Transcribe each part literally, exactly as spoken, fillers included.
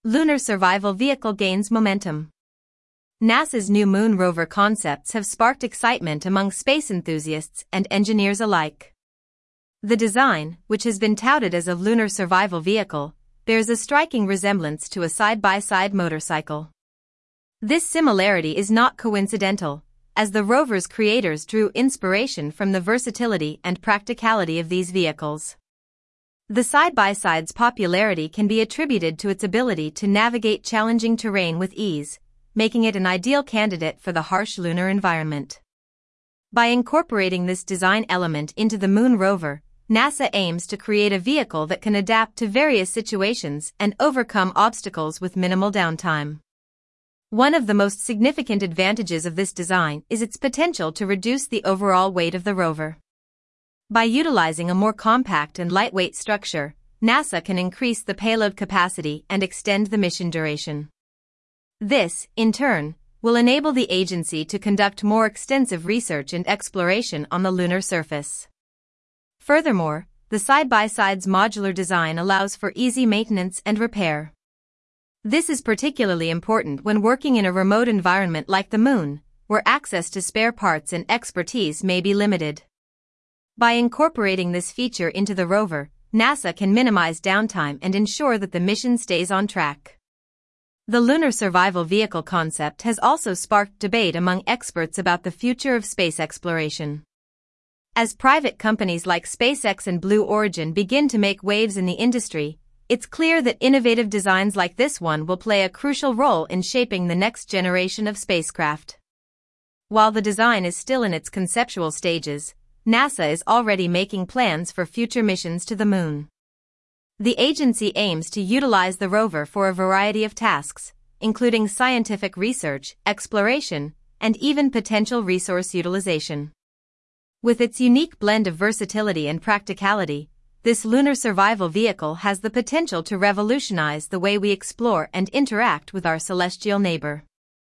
Lunar survival vehicle gains momentum. NASA's new moon rover concepts have sparked excitement among space enthusiasts and engineers alike. The design, which has been touted as a lunar survival vehicle, bears a striking resemblance to a side-by-side motorcycle. This similarity is not coincidental, as the rover's creators drew inspiration from the versatility and practicality of these vehicles. The side-by-side's popularity can be attributed to its ability to navigate challenging terrain with ease, making it an ideal candidate for the harsh lunar environment. By incorporating this design element into the moon rover, NASA aims to create a vehicle that can adapt to various situations and overcome obstacles with minimal downtime. One of the most significant advantages of this design is its potential to reduce the overall weight of the rover. By utilizing a more compact and lightweight structure, NASA can increase the payload capacity and extend the mission duration. This, in turn, will enable the agency to conduct more extensive research and exploration on the lunar surface. Furthermore, the side-by-side's modular design allows for easy maintenance and repair. This is particularly important when working in a remote environment like the moon, where access to spare parts and expertise may be limited. By incorporating this feature into the rover, NASA can minimize downtime and ensure that the mission stays on track. The lunar survival vehicle concept has also sparked debate among experts about the future of space exploration. As private companies like SpaceX and Blue Origin begin to make waves in the industry, it's clear that innovative designs like this one will play a crucial role in shaping the next generation of spacecraft. While the design is still in its conceptual stages, NASA is already making plans for future missions to the moon. The agency aims to utilize the rover for a variety of tasks, including scientific research, exploration, and even potential resource utilization. With its unique blend of versatility and practicality, this lunar survival vehicle has the potential to revolutionize the way we explore and interact with our celestial neighbor.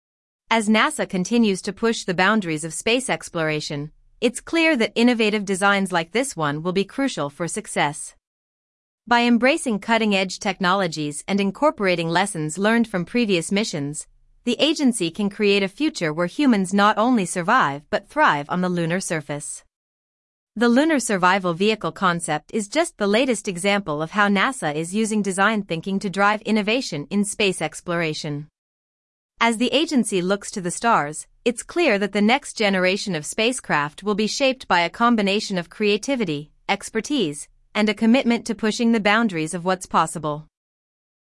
As NASA continues to push the boundaries of space exploration, it's clear that innovative designs like this one will be crucial for success. By embracing cutting-edge technologies and incorporating lessons learned from previous missions, the agency can create a future where humans not only survive but thrive on the lunar surface. The lunar survival vehicle concept is just the latest example of how NASA is using design thinking to drive innovation in space exploration. As the agency looks to the stars, it's clear that the next generation of spacecraft will be shaped by a combination of creativity, expertise, and a commitment to pushing the boundaries of what's possible.